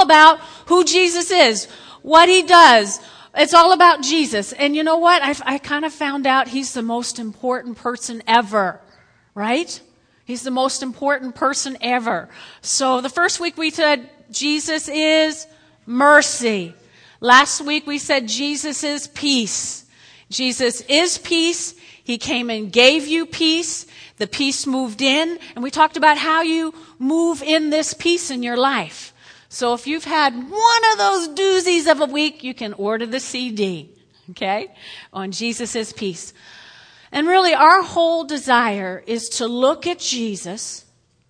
about who Jesus is, what he does. It's all about Jesus. And you know what? I kind of found out he's the most important person ever, right? He's the most important person ever. So the first week we said Jesus is mercy. Last week we said Jesus is peace. Jesus is peace. He came and gave you peace. The peace moved in. And we talked about how you move in this peace in your life. So if you've had one of those doozies of a week, you can order the CD, okay, on Jesus is peace. And really our whole desire is to look at Jesus,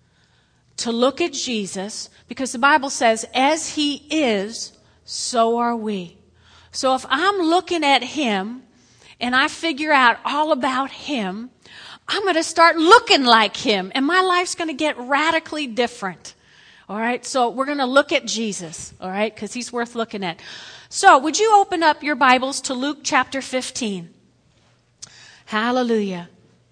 because the Bible says, as he is, so are we. So if I'm looking at him and I figure out all about him, I'm going to start looking like him and my life's going to get radically different. All right, so we're going to look at Jesus, all right, because he's worth looking at. So would you open up your Bibles to Luke chapter 15? Hallelujah.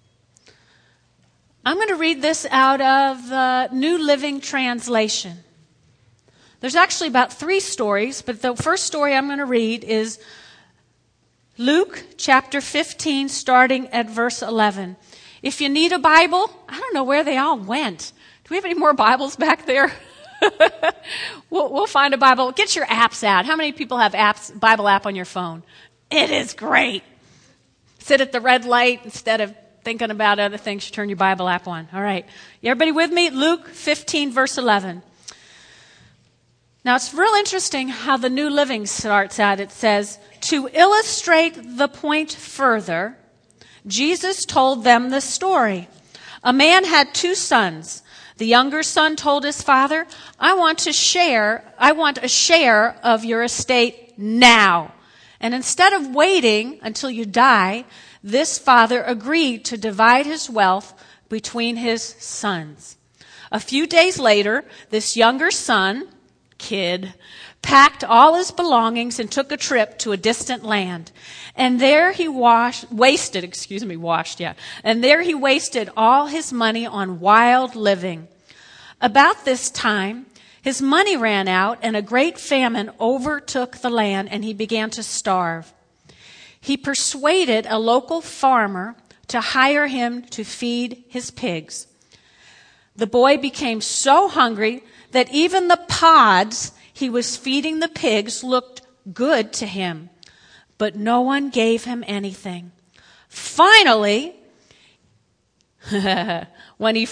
I'm going to read this out of the New Living Translation. There's actually about 3 stories, but the first story I'm going to read is Luke chapter 15, starting at verse 11. If you need a Bible, I don't know where they all went. Do we have any more Bibles back there? We'll find a Bible. Get your apps out. How many people have Bible app on your phone? It is great. Sit at the red light instead of thinking about other things. You turn your Bible app on. All right. Everybody with me? Luke 15, verse 11. Now, it's real interesting how the New Living starts out. It says, to illustrate the point further, Jesus told them this story. A man had 2 sons. The younger son told his father, I want a share of your estate now. And instead of waiting until you die, this father agreed to divide his wealth between his sons. A few days later, this younger son, packed all his belongings and took a trip to a distant land. And there he wasted all his money on wild living. About this time, his money ran out and a great famine overtook the land and he began to starve. He persuaded a local farmer to hire him to feed his pigs. The boy became so hungry that even the pods he was feeding the pigs looked good to him, but no one gave him anything. Finally, you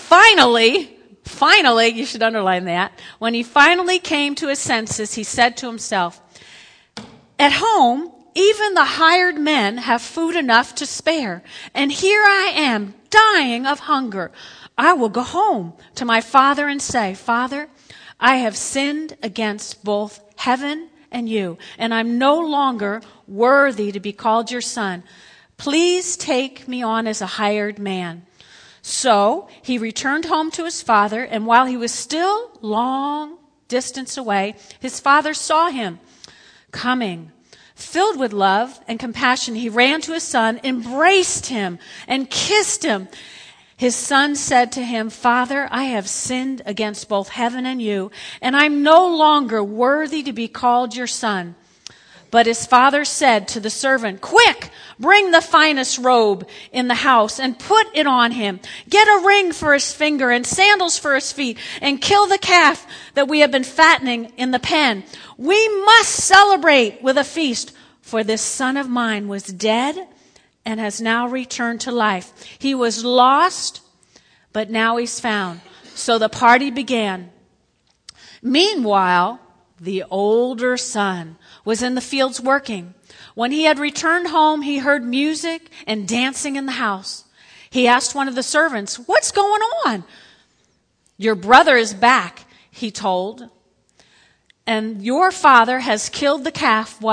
should underline that, when he finally came to his senses, he said to himself, at home, even the hired men have food enough to spare, and here I am dying of hunger. I will go home to my father and say, Father, I have sinned against both heaven and you, and I'm no longer worthy to be called your son. Please take me on as a hired man. So he returned home to his father, and while he was still long distance away, his father saw him coming. Filled with love and compassion, he ran to his son, embraced him, and kissed him. His son said to him, Father, I have sinned against both heaven and you, and I'm no longer worthy to be called your son. But his father said to the servant, quick, bring the finest robe in the house and put it on him. Get a ring for his finger and sandals for his feet, and kill the calf that we have been fattening in the pen. We must celebrate with a feast, for this son of mine was dead and has now returned to life. He was lost, but now he's found. So the party began. Meanwhile, the older son was in the fields working. When he had returned home, he heard music and dancing in the house. He asked one of the servants, what's going on? Your brother is back, he told. And your father has killed the calf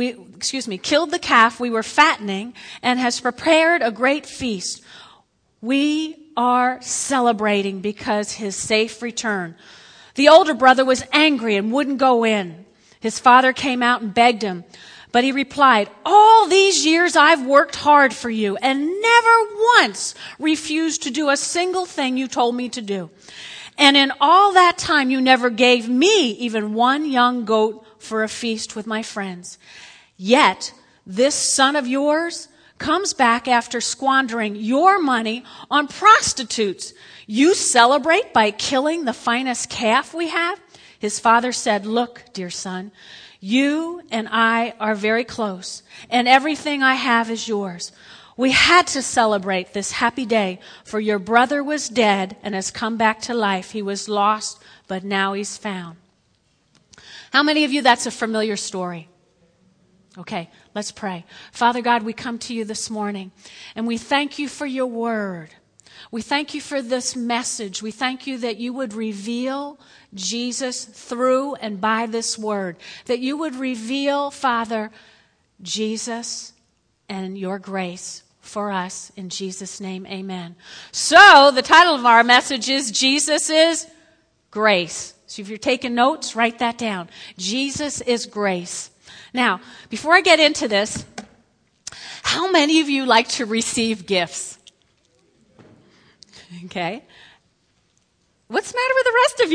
we were fattening and has prepared a great feast. We are celebrating because his safe return. The older brother was angry and wouldn't go in. His father came out and begged him, but he replied, all these years I've worked hard for you and never once refused to do a single thing you told me to do. And in all that time, you never gave me even one young goat for a feast with my friends. Yet, this son of yours comes back after squandering your money on prostitutes. You celebrate by killing the finest calf we have? His father said, look, dear son, you and I are very close, and everything I have is yours. We had to celebrate this happy day, for your brother was dead and has come back to life. He was lost, but now he's found. How many of you, that's a familiar story? Okay, let's pray. Father God, we come to you this morning, and we thank you for your word. We thank you for this message. We thank you that you would reveal Jesus through and by this word. That you would reveal, Father, Jesus and your grace for us. In Jesus' name, amen. So, the title of our message is Jesus is Grace. So if you're taking notes, write that down. Jesus is grace. Now, before I get into this, how many of you like to receive gifts? Okay. What's the matter with the rest of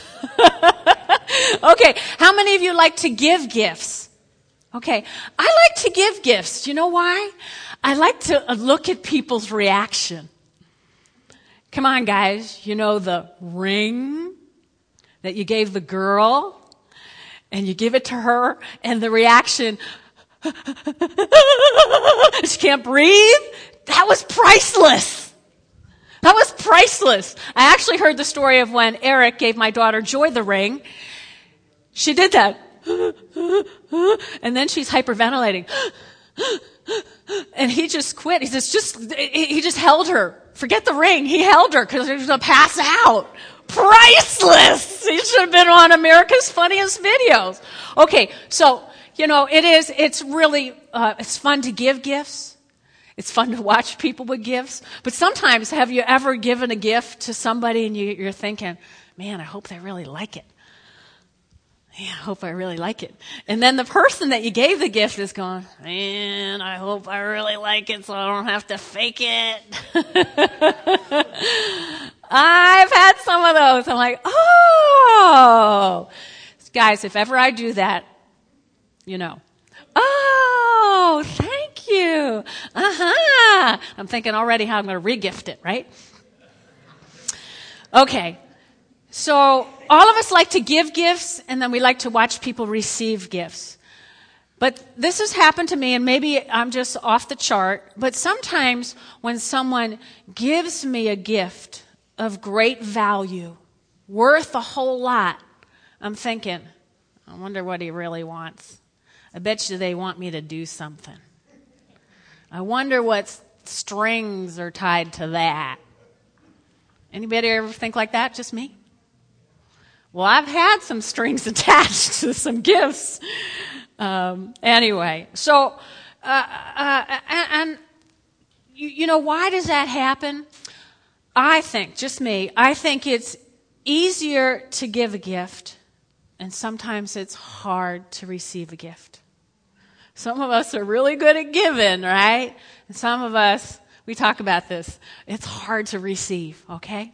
you? Okay. How many of you like to give gifts? Okay. I like to give gifts. You know why? I like to look at people's reaction. Come on, guys. You know the ring that you gave the girl, and you give it to her, and the reaction, she can't breathe. That was priceless. That was priceless. I actually heard the story of when Eric gave my daughter Joy the ring. She did that. And then she's hyperventilating. And he just quit. He just held her. Forget the ring. He held her because he was going to pass out. Priceless. He should have been on America's Funniest Videos. Okay, so, it's really, it's fun to give gifts. It's fun to watch people with gifts. But sometimes, have you ever given a gift to somebody and you're thinking, man, I hope they really like it. Yeah, I hope I really like it. And then the person that you gave the gift is going, man, I hope I really like it so I don't have to fake it. I've had some of those. I'm like, oh. Guys, if ever I do that, oh, thank you. Uh-huh. I'm thinking already how I'm going to re-gift it, right? Okay. So all of us like to give gifts, and then we like to watch people receive gifts. But this has happened to me, and maybe I'm just off the chart, but sometimes when someone gives me a gift of great value, worth a whole lot, I'm thinking, I wonder what he really wants. I bet you they want me to do something. I wonder what strings are tied to that. Anybody ever think like that? Just me? Well, I've had some strings attached to some gifts. Anyway, so, why does that happen? I think, just me, I think it's easier to give a gift, and sometimes it's hard to receive a gift. Some of us are really good at giving, right? And some of us, we talk about this, it's hard to receive, okay?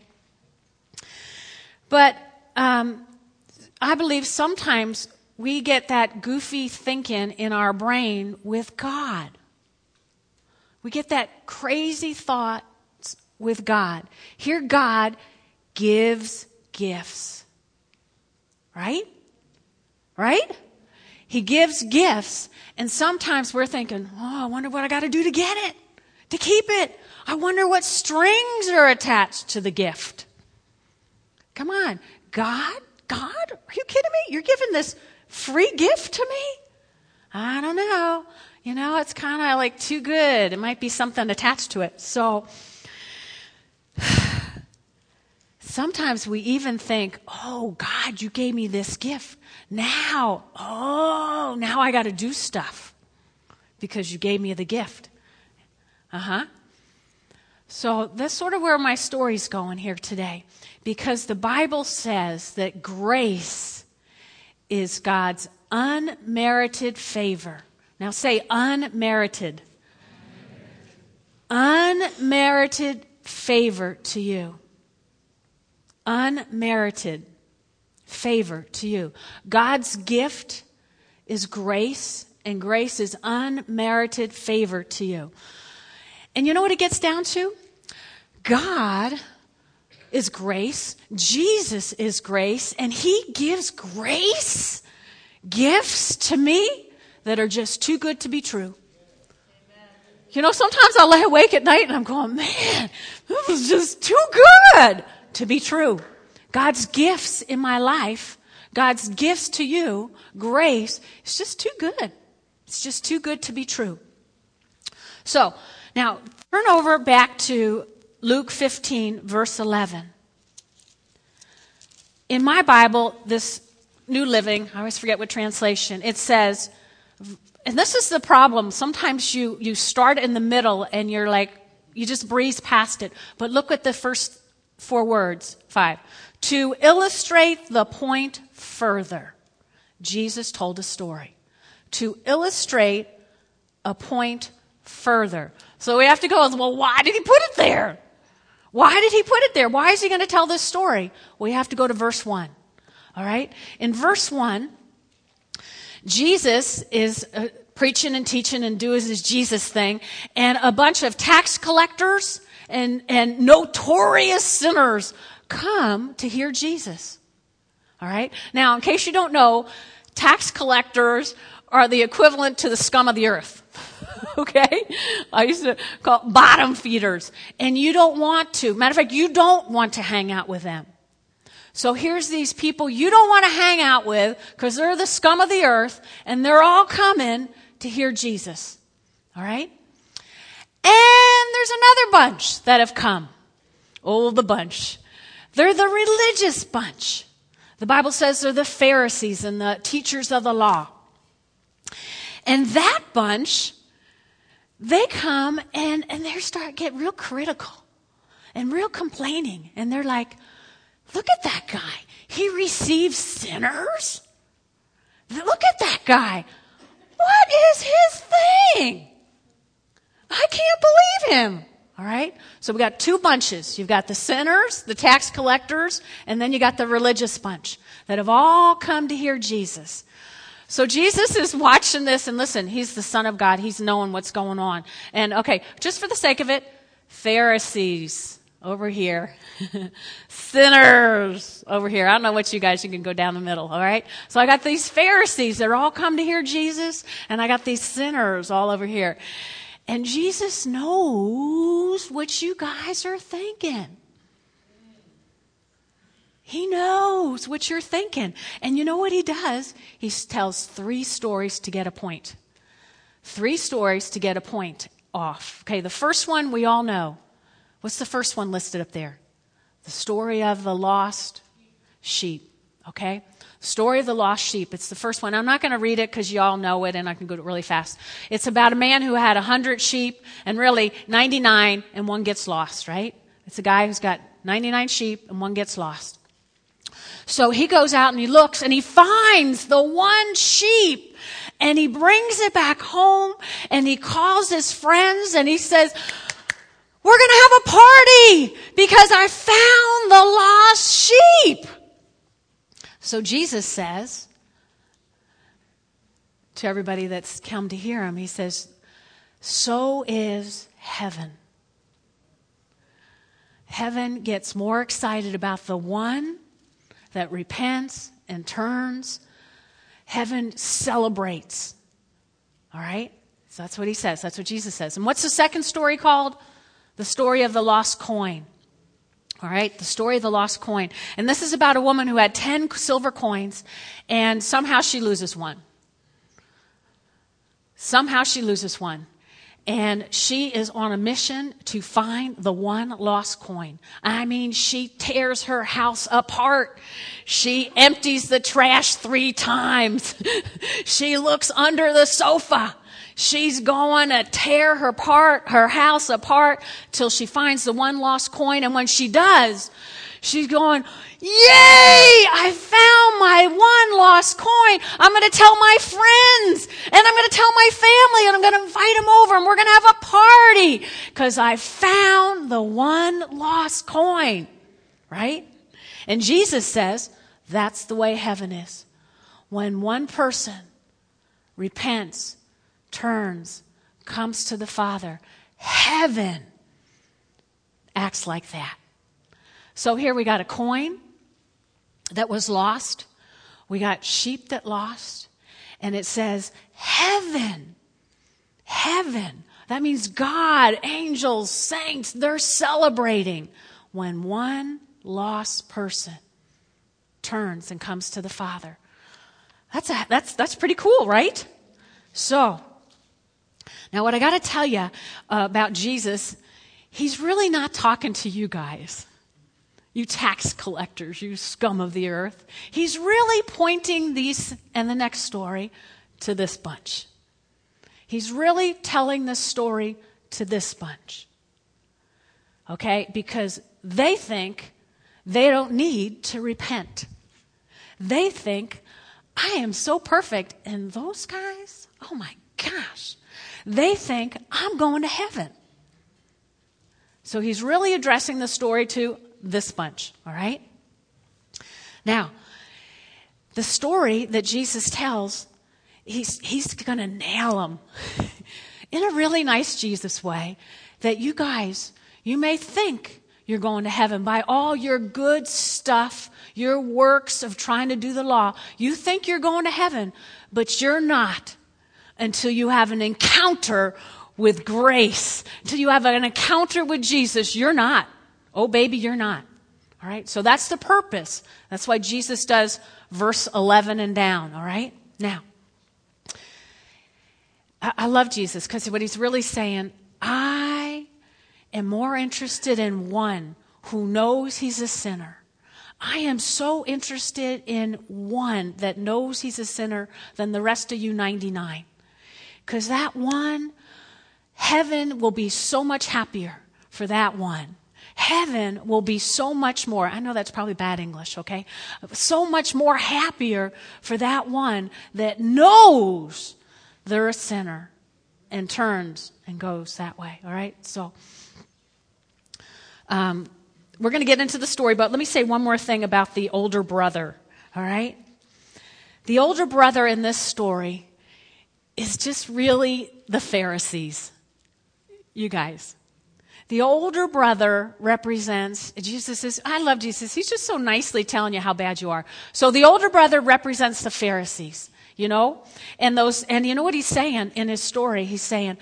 But I believe sometimes we get that goofy thinking in our brain with God. We get that crazy thoughts with God. Here God gives gifts. Right? Right? He gives gifts, and sometimes we're thinking, oh, I wonder what I got to do to get it, to keep it. I wonder what strings are attached to the gift. Come on. God? Are you kidding me? You're giving this free gift to me? I don't know. It's kind of like too good. It might be something attached to it. So sometimes we even think, oh, God, you gave me this gift. Now I got to do stuff because you gave me the gift. So that's sort of where my story's going here today, because the Bible says that grace is God's unmerited favor. Now say unmerited. Unmerited favor to you. unmerited favor to you. God's gift is grace, and grace is unmerited favor to you. And you know what it gets down to? God is grace. Jesus is grace. And he gives grace, gifts to me that are just too good to be true. You know, sometimes I lay awake at night and I'm going, man, this is just too good to be true. God's gifts in my life, God's gifts to you, grace, it's just too good. It's just too good to be true. So, now, turn over back to Luke 15, verse 11. In my Bible, this New Living, I always forget what translation, it says, and this is the problem, sometimes you start in the middle and you're like, you just breeze past it. But look at the first 4 words, 5. To illustrate the point further, Jesus told a story. To illustrate a point further. So we have to go, well, why did he put it there? Why did he put it there? Why is he going to tell this story? We have to go to verse 1. All right? In verse 1, Jesus is preaching and teaching and doing his Jesus thing, and a bunch of tax collectors and notorious sinners come to hear Jesus. All right? Now, in case you don't know, tax collectors are the equivalent to the scum of the earth. Okay? I used to call it bottom feeders. And you don't want to. Matter of fact, you don't want to hang out with them. So here's these people you don't want to hang out with because they're the scum of the earth and they're all coming to hear Jesus. All right? And there's another bunch that have come. Oh, the bunch. They're the religious bunch. The Bible says they're the Pharisees and the teachers of the law. And that bunch, they come and they start getting real critical and real complaining. And they're like, look at that guy. He receives sinners? Look at that guy. What is his thing? I can't believe him. All right? So we got 2 bunches. You've got the sinners, the tax collectors, and then you got the religious bunch that have all come to hear Jesus. So Jesus is watching this, and listen, he's the Son of God. He's knowing what's going on. And okay, just for the sake of it, Pharisees over here. Sinners over here. I don't know what you guys, you can go down the middle, all right? So I got these Pharisees that are all come to hear Jesus, and I got these sinners all over here. And Jesus knows what you guys are thinking. He knows what you're thinking. And you know what he does? He tells 3 stories to get a point. 3 stories to get a point off. Okay, the first one we all know. What's the first one listed up there? The story of the lost sheep. Okay? Story of the lost sheep. It's the first one. I'm not going to read it because you all know it and I can go really fast. It's about a man who had 100 sheep and really 99 and one gets lost, right? It's a guy who's got 99 sheep and one gets lost. So he goes out and he looks and he finds the one sheep and he brings it back home and he calls his friends and he says, we're going to have a party because I found the lost sheep. So Jesus says to everybody that's come to hear him, he says, so is heaven. Heaven gets more excited about the one that repents and turns. Heaven celebrates. All right? So that's what he says. That's what Jesus says. And what's the second story called? The story of the lost coin. All right? The story of the lost coin. And this is about a woman who had 10 silver coins, and somehow she loses one. Somehow she loses one. And she is on a mission to find the one lost coin. I mean, she tears her house apart. She empties the trash 3 times. She looks under the sofa. She's going to tear her house apart till she finds the one lost coin. And when she does, she's going, yay! I found my one lost coin. I'm going to tell my friends and I'm going to tell my family and I'm going to invite them over and we're going to have a party because I found the one lost coin, right? And Jesus says that's the way heaven is. When one person repents, turns, comes to the Father, heaven acts like that. So here we got a coin that was lost. We got sheep that lost. And it says heaven. Heaven. That means God, angels, saints, they're celebrating when one lost person turns and comes to the Father. That's pretty cool, right? So, now what I got to tell you about Jesus, he's really not talking to you guys, you tax collectors, you scum of the earth. He's really pointing these and the next story to this bunch. He's really telling this story to this bunch. Okay? Because they think they don't need to repent. They think, I am so perfect. And those guys, oh my gosh, they think I'm going to heaven. So he's really addressing the story to this bunch, all right? Now, the story that Jesus tells, he's going to nail them in a really nice Jesus way that you guys, you may think you're going to heaven by all your good stuff, your works of trying to do the law. You think you're going to heaven, but you're not until you have an encounter with grace, until you have an encounter with Jesus. You're not. Oh, baby, you're not. All right? So that's the purpose. That's why Jesus does verse 11 and down. All right? Now, I love Jesus because what he's really saying, I am more interested in one who knows he's a sinner. I am so interested in one that knows he's a sinner than the rest of you 99. Because that one, heaven will be so much happier for that one. Heaven will be so much more, I know that's probably bad English, okay? So much more happier for that one that knows they're a sinner and turns and goes that way, all right? So, we're going to get into the story, but let me say one more thing about the older brother, all right? The older brother in this story is just really the Pharisees, you guys. The older brother represents, Jesus says, I love Jesus. He's just so nicely telling you how bad you are. So the older brother represents the Pharisees, you know? And you know what he's saying in his story? He's saying,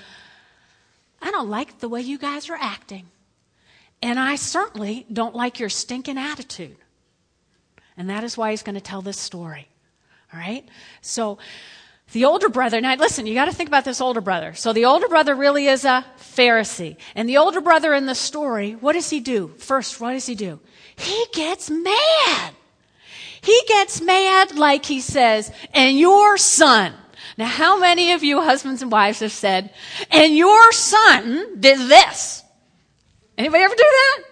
I don't like the way you guys are acting. And I certainly don't like your stinking attitude. And that is why he's going to tell this story. All right? So the older brother, now listen, you got to think about this older brother. So the older brother really is a Pharisee. And the older brother in the story, what does he do? First, what does he do? He gets mad. He gets mad like he says, and your son. Now, how many of you husbands and wives have said, and your son did this? Anybody ever do that?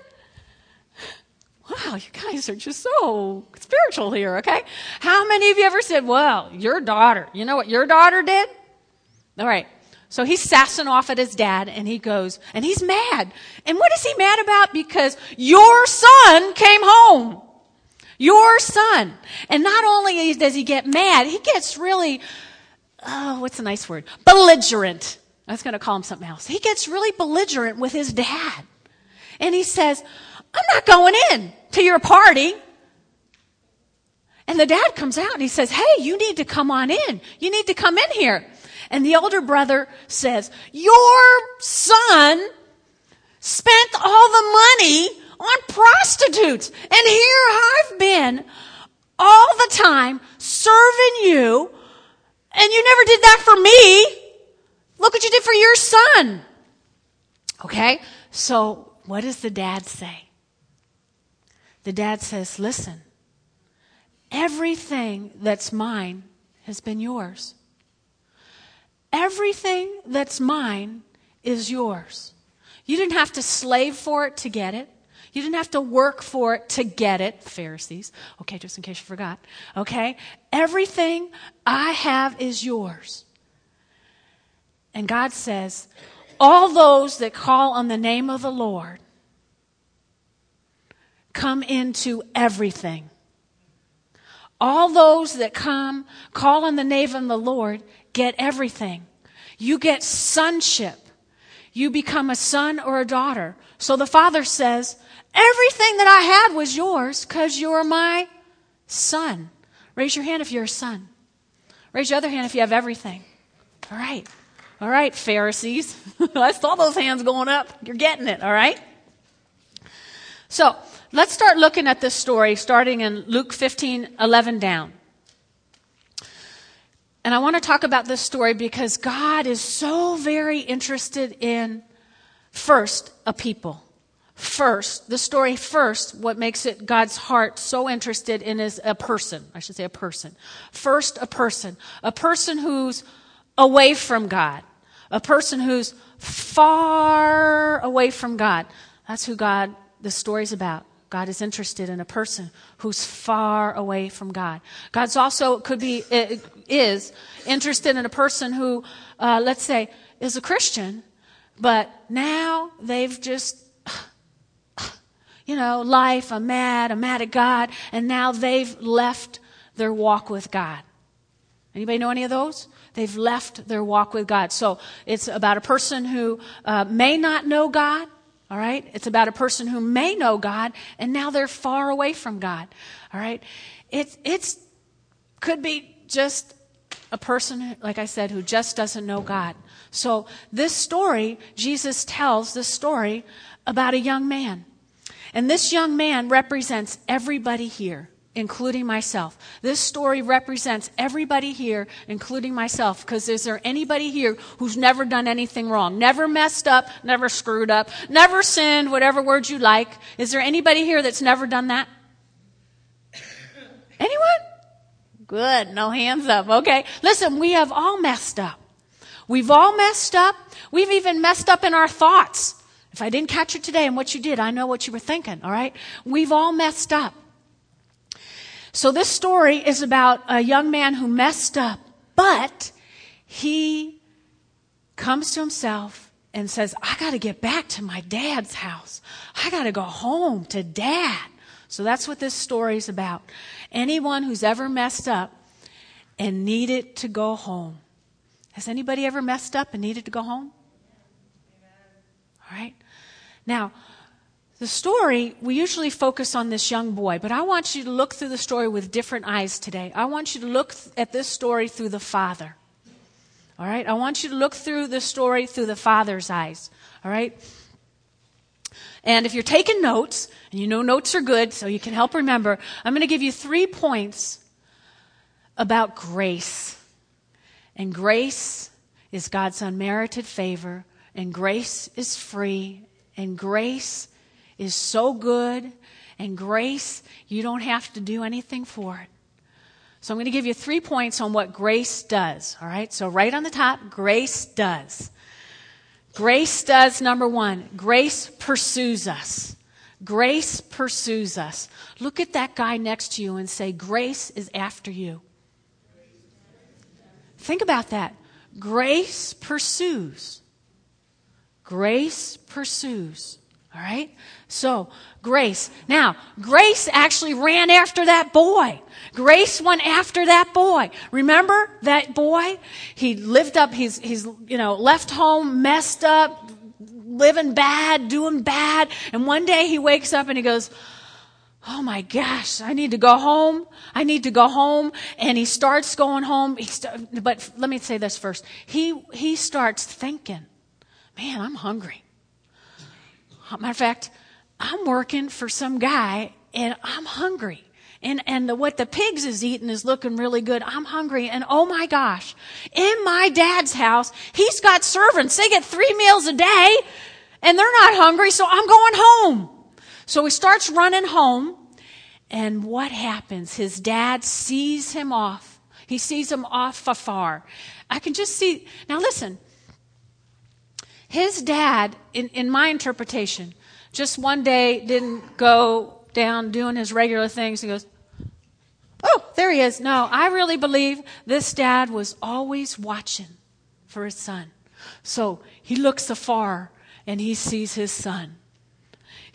Wow, you guys are just so spiritual here, okay? How many of you ever said, well, your daughter, you know what your daughter did? All right. So he's sassing off at his dad, and he goes, and he's mad. And what is he mad about? Because your son came home. Your son. And not only does he get mad, he gets really, what's a nice word? Belligerent. I was going to call him something else. He gets really belligerent with his dad. And he says, I'm not going in to your party. And the dad comes out and he says, hey, you need to come on in. You need to come in here. And the older brother says, your son spent all the money on prostitutes. And here I've been all the time serving you, and you never did that for me. Look what you did for your son. Okay? So what does the dad say? The dad says, listen, everything that's mine has been yours. Everything that's mine is yours. You didn't have to slave for it to get it. You didn't have to work for it to get it, Pharisees. Okay, just in case you forgot. Okay? Everything I have is yours. And God says, all those that call on the name of the Lord come into everything. All those that come, call on the name of the Lord, get everything. You get sonship. You become a son or a daughter. So the Father says, everything that I had was yours because you're my son. Raise your hand if you're a son. Raise your other hand if you have everything. All right. All right, Pharisees. I saw those hands going up. You're getting it, all right? So let's start looking at this story starting in Luke 15:11 down. And I want to talk about this story because God is so very interested in, first, a people. First, the story first, what makes it God's heart so interested in is a person. I should say a person. First, a person. A person who's away from God. A person who's far away from God. That's who the story's about. God is interested in a person who's far away from God. God's also is interested in a person who, let's say, is a Christian, but now they've just, life, I'm mad at God, and now they've left their walk with God. Anybody know any of those? They've left their walk with God. So it's about a person who may not know God. All right? It's about a person who may know God, and now they're far away from God. All right? It's could be just a person, like I said, who just doesn't know God. So this story, Jesus tells this story about a young man. And this young man represents everybody here, including myself. This story represents everybody here, including myself, because is there anybody here who's never done anything wrong? Never messed up, never screwed up, never sinned, whatever word you like. Is there anybody here that's never done that? Anyone? Good, no hands up. Okay, listen, we have all messed up. We've all messed up. We've even messed up in our thoughts. If I didn't catch it today and what you did, I know what you were thinking, all right? We've all messed up. So this story is about a young man who messed up, but he comes to himself and says, I got to get back to my dad's house. I got to go home to dad. So that's what this story is about. Anyone who's ever messed up and needed to go home. Has anybody ever messed up and needed to go home? All right. Now, the story, we usually focus on this young boy, but I want you to look through the story with different eyes today. I want you to look at this story through the Father. All right? I want you to look through the story through the Father's eyes. All right? And if you're taking notes, and you know notes are good, so you can help remember, I'm going to give you 3 points about grace. And grace is God's unmerited favor, and grace is free, and grace is so good, and grace, you don't have to do anything for it. So I'm going to give you 3 points on what grace does, all right? So right on the top, grace does. Grace does, number 1, grace pursues us. Grace pursues us. Look at that guy next to you and say, grace is after you. Think about that. Grace pursues. Grace pursues. All right? So, grace. Now, grace actually ran after that boy. Grace went after that boy. Remember that boy? He lived up, he's left home, messed up, living bad, doing bad. And one day he wakes up and he goes, oh my gosh, I need to go home. I need to go home. And he starts going home. But let me say this first. He starts thinking, man, I'm hungry. Matter of fact, I'm working for some guy and I'm hungry. And what the pigs is eating is looking really good. I'm hungry. And oh my gosh, in my dad's house, he's got servants. They get 3 meals a day and they're not hungry. So I'm going home. So he starts running home. And what happens? His dad sees him off. He sees him off afar. I can just see. Now listen. His dad, in my interpretation, just one day didn't go down doing his regular things. He goes, oh, there he is. No, I really believe this dad was always watching for his son. So he looks afar and he sees his son.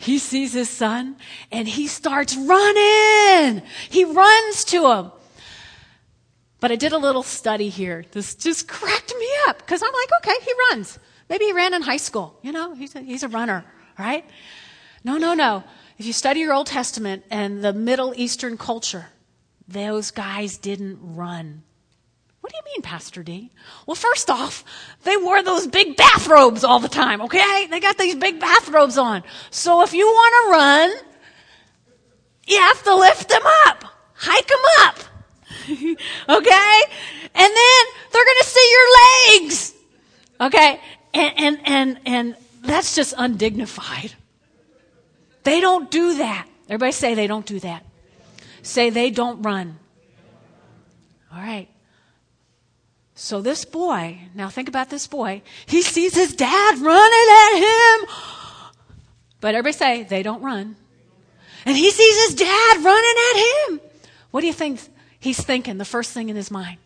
he sees his son and he starts running. He runs to him. But I did a little study here. This just cracked me up because I'm like, okay, he runs. Maybe he ran in high school. He's a runner, right? No. If you study your Old Testament and the Middle Eastern culture, those guys didn't run. What do you mean, Pastor D? Well, first off, they wore those big bathrobes all the time, okay? They got these big bathrobes on. So if you want to run, you have to lift them up, hike them up, okay? And then they're going to see your legs, okay? And that's just undignified. They don't do that. Everybody say they don't do that. Say they don't run. All right. So this boy, now think about this boy. He sees his dad running at him. But everybody say they don't run. And he sees his dad running at him. What do you think he's thinking, the first thing in his mind?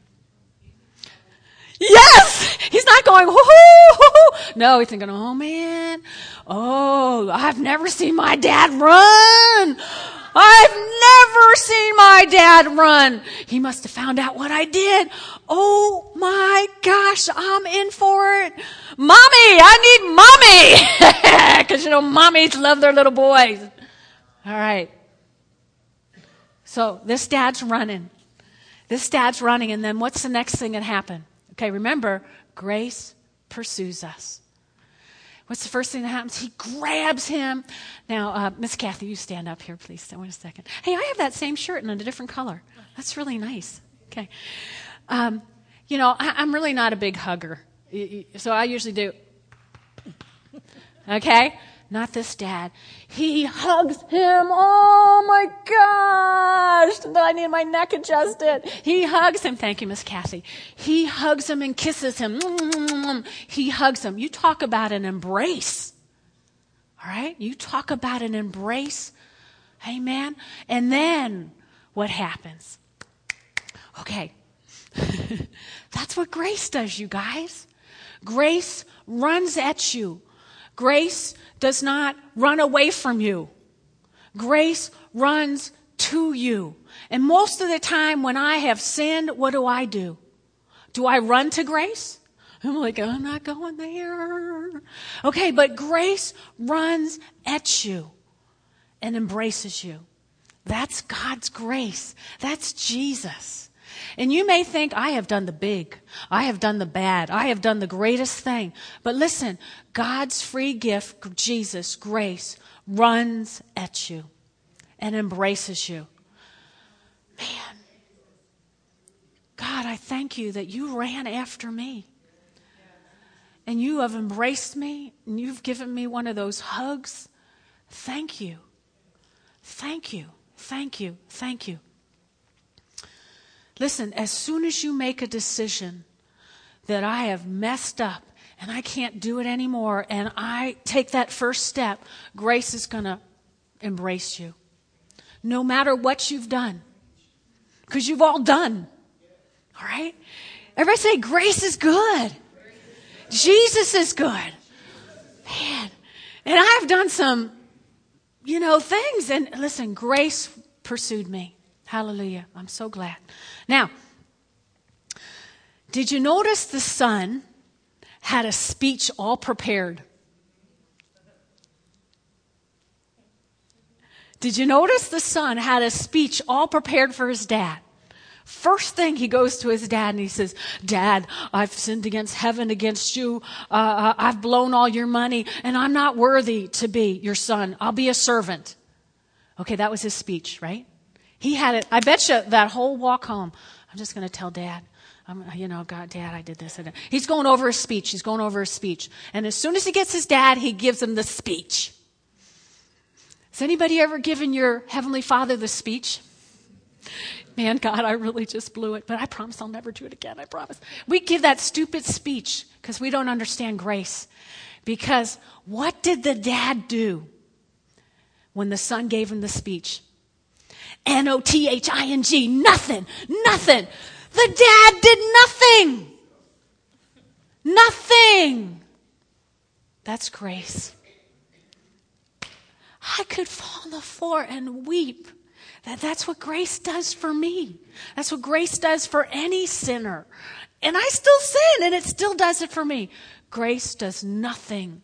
Yes! He's not going, whoo-hoo. No, he's thinking, oh man, I've never seen my dad run. I've never seen my dad run. He must have found out what I did. Oh my gosh, I'm in for it. Mommy, I need mommy. Because mommies love their little boys. All right. So this dad's running. And then what's the next thing that happened? Okay, remember, grace pursues us. What's the first thing that happens? He grabs him. Now, Miss Kathy, you stand up here, please. Wait a second. Hey, I have that same shirt in a different color. That's really nice. Okay. I'm really not a big hugger. So I usually do. Okay? Not this dad. He hugs him. Oh my gosh. I need my neck adjusted. He hugs him. Thank you, Miss Kathy. He hugs him and kisses him. He hugs him. You talk about an embrace. All right? You talk about an embrace. Amen. And then what happens? Okay. That's what grace does, you guys. Grace runs at you. Grace does not run away from you. Grace runs to you. And most of the time when I have sinned, what do? Do I run to grace? I'm like, I'm not going there. Okay, but grace runs at you and embraces you. That's God's grace. That's Jesus. And you may think, I have done the big, I have done the bad, I have done the greatest thing. But listen, God's free gift, Jesus, grace, runs at you and embraces you. Man, God, I thank you that you ran after me. And you have embraced me, and you've given me one of those hugs. Thank you. Thank you. Thank you. Thank you. Listen, as soon as you make a decision that I have messed up and I can't do it anymore, and I take that first step, grace is going to embrace you. No matter what you've done. Because you've all done. All right? Everybody say, grace is good. Jesus is good. Man. And I've done some, things. And listen, grace pursued me. Hallelujah. I'm so glad. Now, did you notice the son had a speech all prepared? Did you notice the son had a speech all prepared for his dad? First thing, he goes to his dad and he says, Dad, I've sinned against heaven, against you. I've blown all your money and I'm not worthy to be your son. I'll be a servant. Okay, that was his speech, right? He had it. I bet you that whole walk home, I'm just going to tell Dad, God, Dad, I did this. He's going over his speech. And as soon as he gets his dad, he gives him the speech. Has anybody ever given your Heavenly Father the speech? Man, God, I really just blew it, but I promise I'll never do it again. I promise. We give that stupid speech because we don't understand grace. Because what did the dad do when the son gave him the speech? Nothing. Nothing. The dad did nothing. Nothing. That's grace. I could fall on the floor and weep. That's what grace does for me. That's what grace does for any sinner. And I still sin, and it still does it for me. Grace does nothing.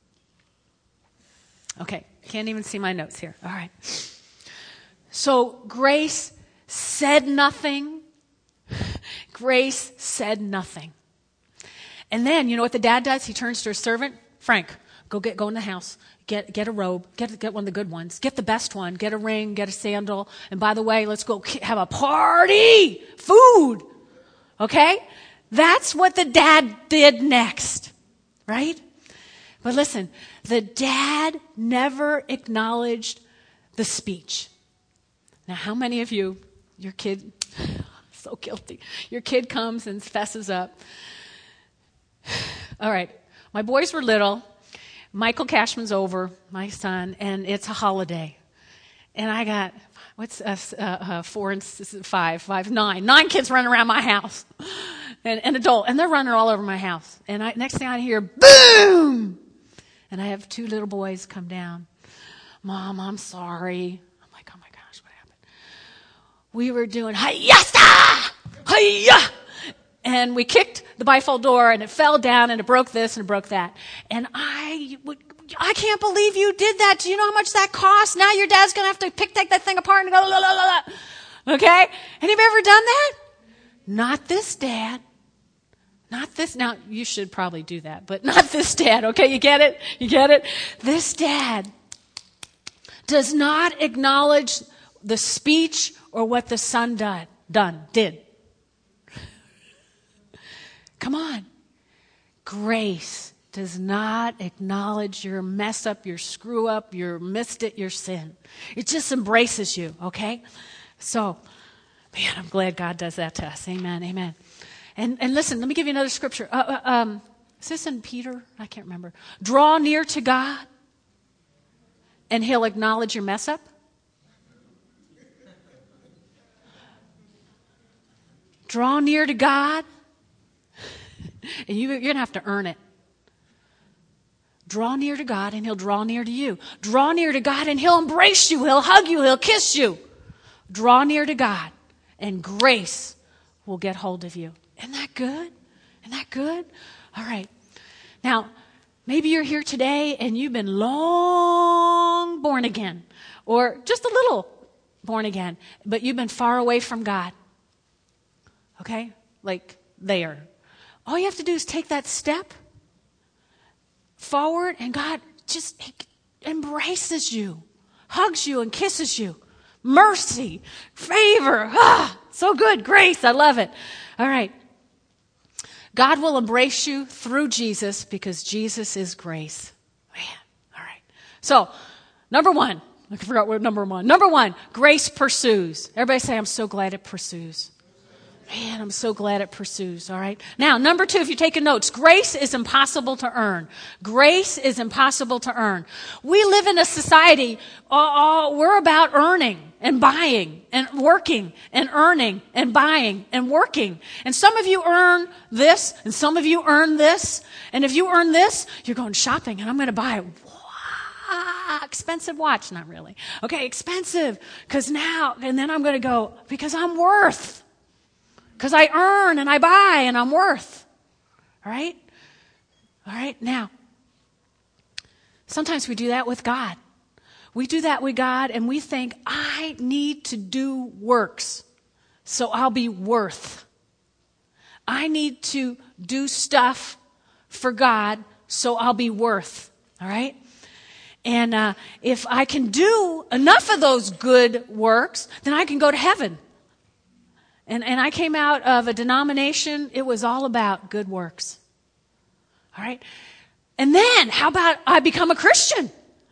Okay, can't even see my notes here. All right. So grace said nothing. Grace said nothing. And then, you know what the dad does? He turns to his servant. Frank, go in the house. Get a robe. Get one of the good ones. Get the best one. Get a ring. Get a sandal. And by the way, let's go have a party. Food. Okay? That's what the dad did next. Right? But listen, the dad never acknowledged the speech. Now, how many of you, your kid, so guilty, your kid comes and fesses up. All right, my boys were little. Michael Cashman's over, my son, and it's a holiday. And I got, 4 and 5, 9 kids running around my house. And adult, and they're running all over my house. And next thing I hear, boom! And I have 2 little boys come down. Mom, I'm sorry. I'm like, oh my gosh, what happened? We were doing hi-yasta! Hi-ya! And we kicked the bifold door, and it fell down, and it broke this, and it broke that. And I can't believe you did that. Do you know how much that costs? Now your dad's going to have to take that thing apart and go, la, la, la, la. Okay? Anybody ever done that? Not this dad. Not this. Now, you should probably do that, but not this dad. Okay, you get it? You get it? This dad does not acknowledge the speech or what the son did. Come on. Grace does not acknowledge your mess up, your screw up, your missed it, your sin. It just embraces you, okay? So, man, I'm glad God does that to us. Amen, amen. And listen, let me give you another scripture. Is this in Peter? I can't remember. Draw near to God, and He'll acknowledge your mess up. Draw near to God, and you're going to have to earn it. Draw near to God, and He'll draw near to you. Draw near to God, and He'll embrace you. He'll hug you. He'll kiss you. Draw near to God, and grace will get hold of you. Isn't that good? Isn't that good? All right. Now, maybe you're here today, and you've been long born again, or just a little born again, but you've been far away from God. Okay? Like there. All you have to do is take that step forward, and God just embraces you, hugs you, and kisses you. Mercy, favor, so good, grace, I love it. All right. God will embrace you through Jesus because Jesus is grace. Man, all right. So, number 1, I forgot what number 1. Number 1, grace pursues. Everybody say, I'm so glad it pursues. Man, I'm so glad it pursues, all right? Now, number 2, if you're taking notes, grace is impossible to earn. Grace is impossible to earn. We live in a society, we're about earning and buying and working and earning and buying and working. And some of you earn this and some of you earn this. And if you earn this, you're going shopping and I'm going to buy a expensive watch. Not really. Okay, expensive. Because now, and then I'm going to go, because I'm worth. Because I earn and I buy and I'm worth. All right? All right? Now, sometimes we do that with God. We do that with God and we think, I need to do works so I'll be worth. I need to do stuff for God so I'll be worth. All right? And if I can do enough of those good works, then I can go to heaven. And I came out of a denomination, it was all about good works. All right? And then, how about I become a Christian?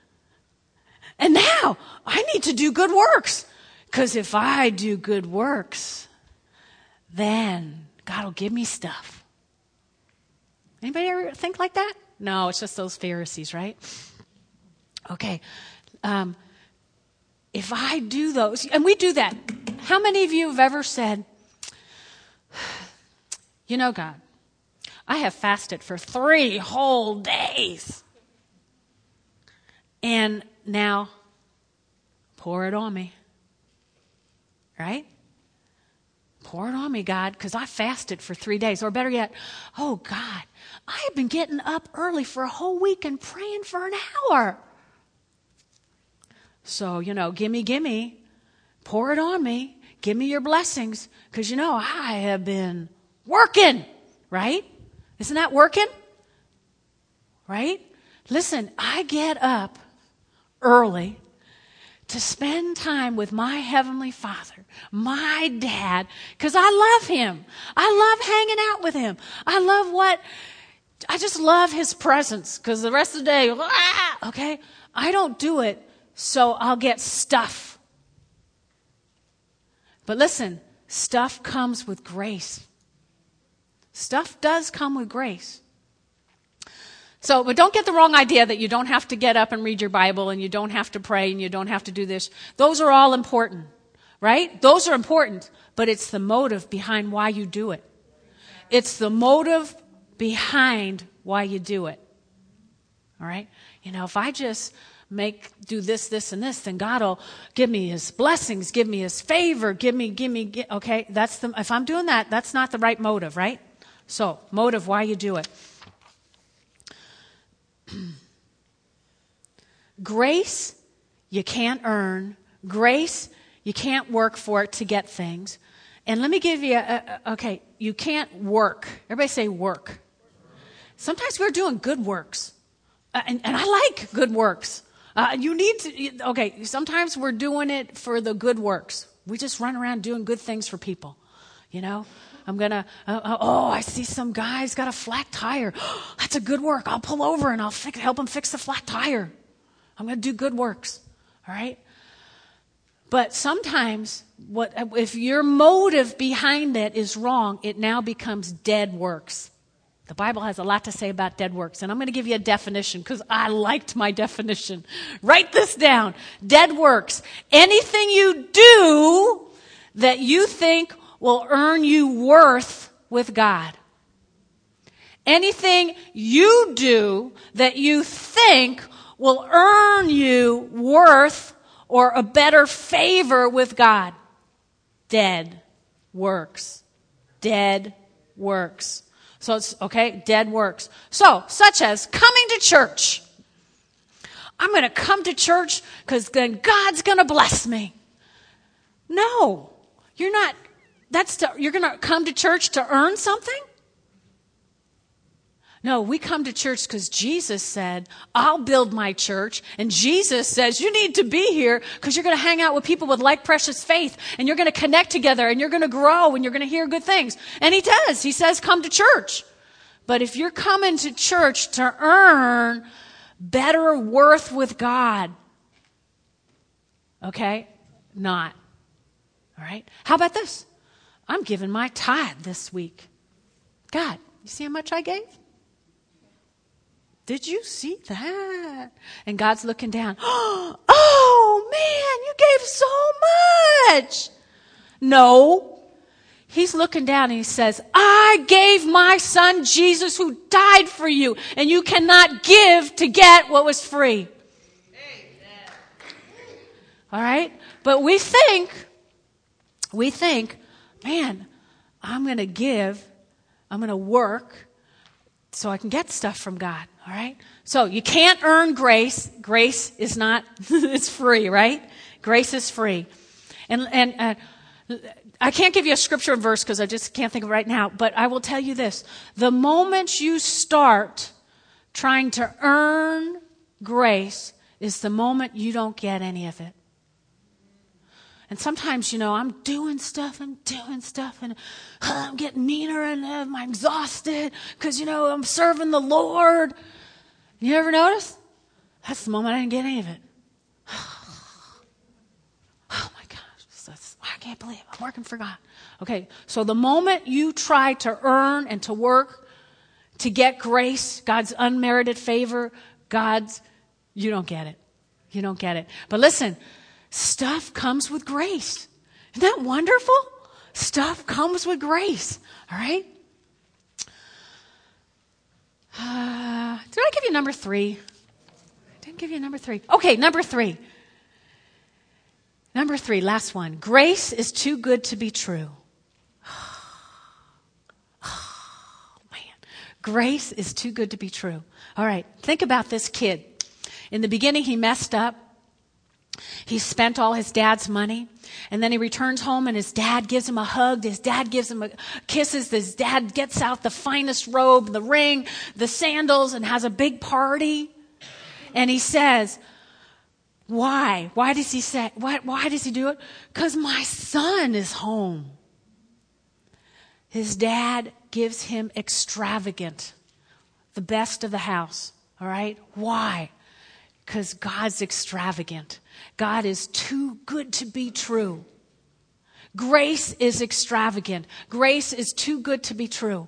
And now, I need to do good works. Because if I do good works, then God will give me stuff. Anybody ever think like that? No, it's just those Pharisees, right? Okay. If I do those, and we do that. How many of you have ever said, you know, God, I have fasted for 3 whole days. And now Pour it on me. Right? Pour it on me, God, because I fasted for 3 days. Or better yet, oh, God, I have been getting up early for a whole week and praying for an hour. So, gimme. Pour it on me. Give me your blessings. Because, I have been working. Right? Isn't that working? Right? Listen, I get up early to spend time with my Heavenly Father, my Dad, because I love Him. I love hanging out with Him. I just love His presence, because the rest of the day, okay? I don't do it so I'll get stuff. But listen, stuff comes with grace. Stuff does come with grace. So, but don't get the wrong idea that you don't have to get up and read your Bible and you don't have to pray and you don't have to do this. Those are all important, right? Those are important, but it's the motive behind why you do it. It's the motive behind why you do it. All right? If I just do this, and this, then God will give me His blessings, give me His favor, okay? If I'm doing that, that's not the right motive, right? So, motive, why you do it. Grace, you can't earn. Grace, you can't work for it to get things. And let me give you you can't work. Everybody say work. Sometimes we're doing good works. And I like good works. Sometimes we're doing it for the good works. We just run around doing good things for people. I'm going to, I see some guy's got a flat tire. That's a good work. I'll pull over and I'll help him fix the flat tire. I'm going to do good works. All right? But sometimes, if your motive behind it is wrong, it now becomes dead works. The Bible has a lot to say about dead works. And I'm going to give you a definition because I liked my definition. Write this down. Dead works. Anything you do that you think will earn you worth with God. Anything you do that you think will earn you worth or a better favor with God. Dead works. Dead works. So it's, dead works. So, such as coming to church. I'm going to come to church because then God's going to bless me. No, you're not. You're going to come to church to earn something? No, we come to church because Jesus said, I'll build my church. And Jesus says, you need to be here because you're going to hang out with people with like precious faith. And you're going to connect together and you're going to grow and you're going to hear good things. And He does. He says, come to church. But if you're coming to church to earn better worth with God, not. All right? How about this? I'm giving my tithe this week. God, you see how much I gave? Did you see that? And God's looking down. Oh, man, you gave so much. No. He's looking down and He says, I gave my Son Jesus who died for you, and you cannot give to get what was free. Amen. All right? But we think, man, I'm going to give, I'm going to work so I can get stuff from God. All right? So you can't earn grace. Grace is not, it's free, right? Grace is free. And I can't give you a scripture and verse because I just can't think of it right now, but I will tell you this. The moment you start trying to earn grace is the moment you don't get any of it. And sometimes, I'm doing stuff and I'm getting meaner and I'm exhausted because, I'm serving the Lord. You ever notice? That's the moment I didn't get any of it. Oh my gosh, I can't believe it. I'm working for God. Okay, so the moment you try to earn and to work to get grace, God's unmerited favor, you don't get it. You don't get it. But listen, stuff comes with grace. Isn't that wonderful? Stuff comes with grace. All right? Did I give you number 3? I didn't give you number 3. Okay, number 3. Number 3, last one. Grace is too good to be true. Oh, man. Grace is too good to be true. All right, think about this kid. In the beginning, he messed up. He spent all his dad's money. And then he returns home and his dad gives him a hug. His dad gives him kisses. His dad gets out the finest robe, the ring, the sandals, and has a big party. And he says, why? Why does he say, why does he do it? Because my son is home. His dad gives him extravagant, the best of the house. All right? Why? Because God's extravagant. God is too good to be true. Grace is extravagant. Grace is too good to be true.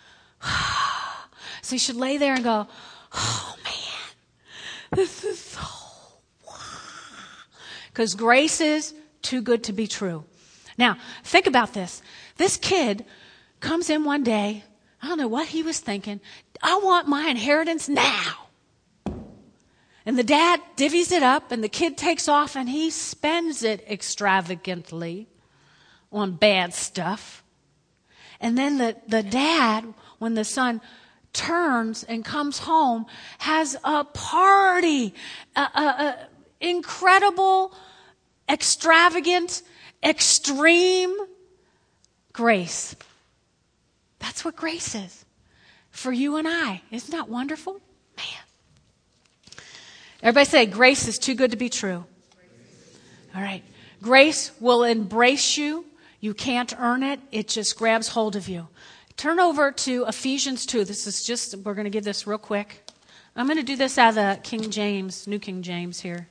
So you should lay there and go, oh man, this is so wow. Because grace is too good to be true. Now, think about this. This kid comes in one day. I don't know what he was thinking. I want my inheritance now. And the dad divvies it up, and the kid takes off, and he spends it extravagantly on bad stuff. And then the dad, when the son turns and comes home, has a party, incredible, extravagant, extreme grace. That's what grace is for you and I. Isn't that wonderful? Man. Everybody say, grace is too good to be true. All right. Grace will embrace you. You can't earn it. It just grabs hold of you. Turn over to Ephesians 2. We're going to give this real quick. I'm going to do this out of the King James, New King James here.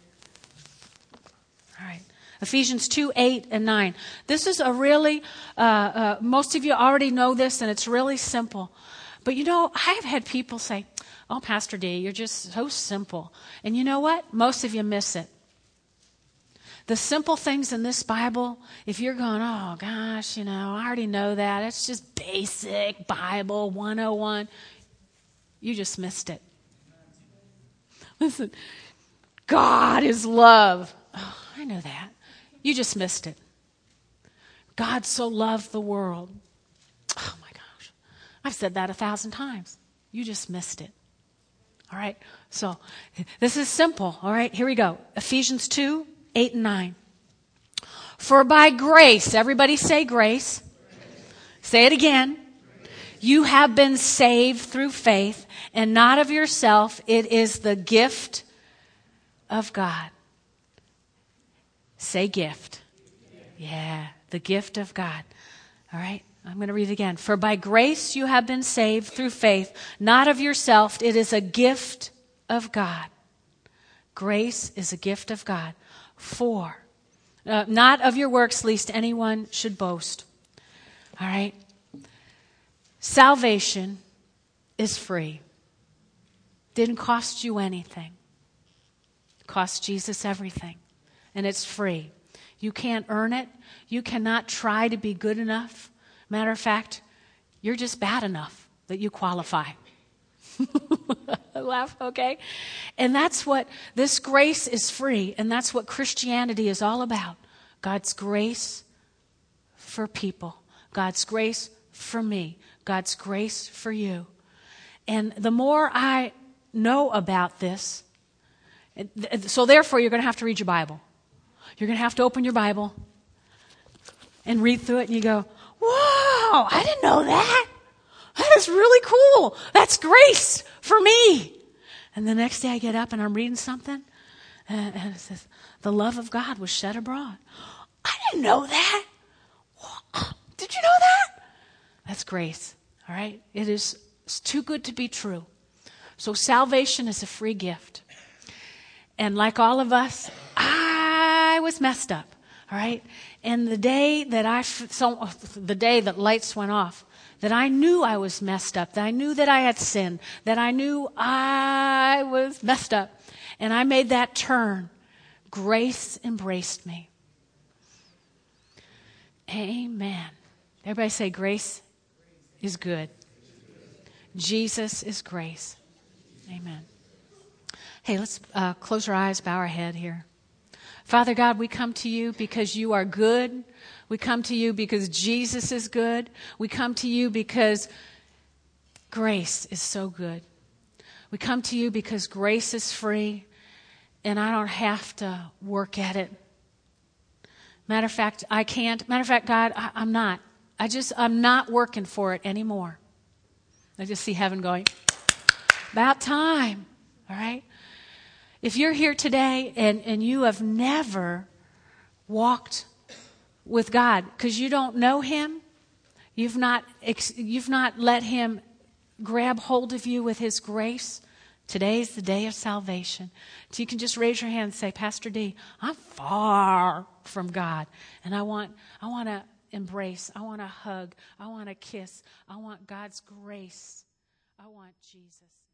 All right. Ephesians 2, 8 and 9. This is a really, most of you already know this, and it's really simple. But you know, I've had people say, oh, Pastor D, you're just so simple. And you know what? Most of you miss it. The simple things in this Bible, if you're going, oh gosh, I already know that. It's just basic Bible 101. You just missed it. Listen, God is love. Oh, I know that. You just missed it. God so loved the world. Oh my gosh. I've said that 1,000 times. You just missed it. All right. So this is simple. All right. Here we go. Ephesians 2, 8 and 9. For by grace, everybody say grace. Say it again. You have been saved through faith, and not of yourself. It is the gift of God. Say gift. Yeah, the gift of God. All right. I'm going to read it again. For by grace you have been saved through faith, not of yourself. It is a gift of God. Grace is a gift of God. Not of your works, lest anyone should boast. All right? Salvation is free. Didn't cost you anything. It cost Jesus everything. And it's free. You can't earn it. You cannot try to be good enough. Matter of fact, you're just bad enough that you qualify. Laugh, okay? And that's what, this grace is free, and that's what Christianity is all about. God's grace for people. God's grace for me. God's grace for you. And the more I know about this, so therefore you're going to have to read your Bible. You're going to have to open your Bible and read through it, and you go, wow, I didn't know that. That is really cool. That's grace for me. And the next day I get up and I'm reading something, and it says, the love of God was shed abroad. I didn't know that. Did you know that? That's grace. All right? It's too good to be true. So salvation is a free gift. And like all of us, I was messed up. All right? And the day that lights went off, that I knew I was messed up, that I knew that I had sinned, that I knew I was messed up, and I made that turn, grace embraced me. Amen. Everybody say grace is good. Jesus is grace. Amen. Hey, let's close our eyes, bow our head here. Father God, we come to you because you are good. We come to you because Jesus is good. We come to you because grace is so good. We come to you because grace is free and I don't have to work at it. Matter of fact, I can't. Matter of fact, God, I'm not. I'm not working for it anymore. I just see heaven going, about time. All right? If you're here today and you have never walked with God because you don't know him, you've not let him grab hold of you with his grace, today's the day of salvation. So you can just raise your hand and say, Pastor D, I'm far from God. And I want to embrace, I want to hug, I want to kiss, I want God's grace. I want Jesus.